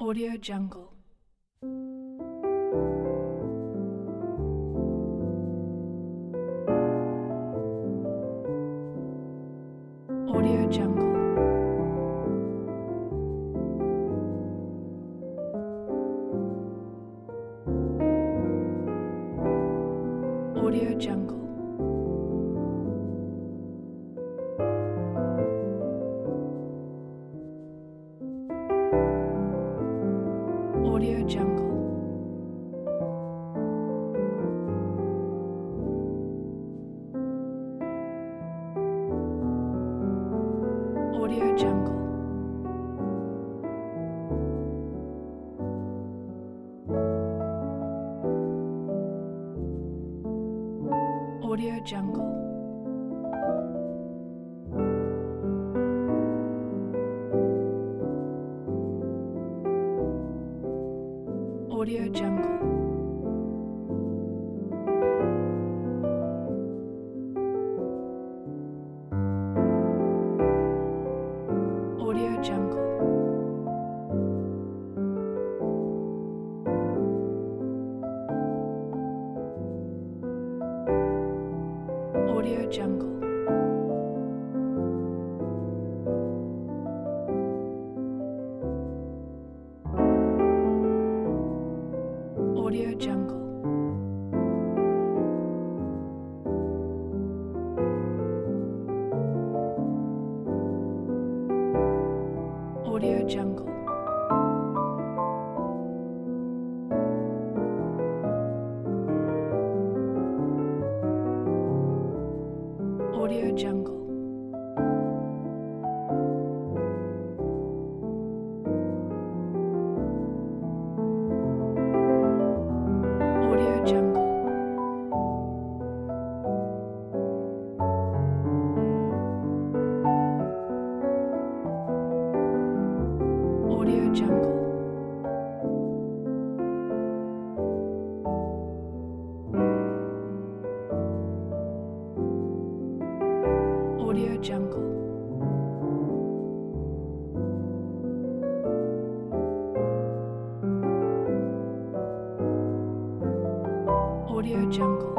Audio Jungle. Audio Jungle. Audio Jungle. Audio Jungle. Audio Jungle. Audio Jungle. Audio Jungle. Audio Jungle. Audio Jungle. Audio Jungle. Audio Jungle. Audio Jungle. Audio Jungle. Audio Jungle. Audio Jungle. Audio Jungle.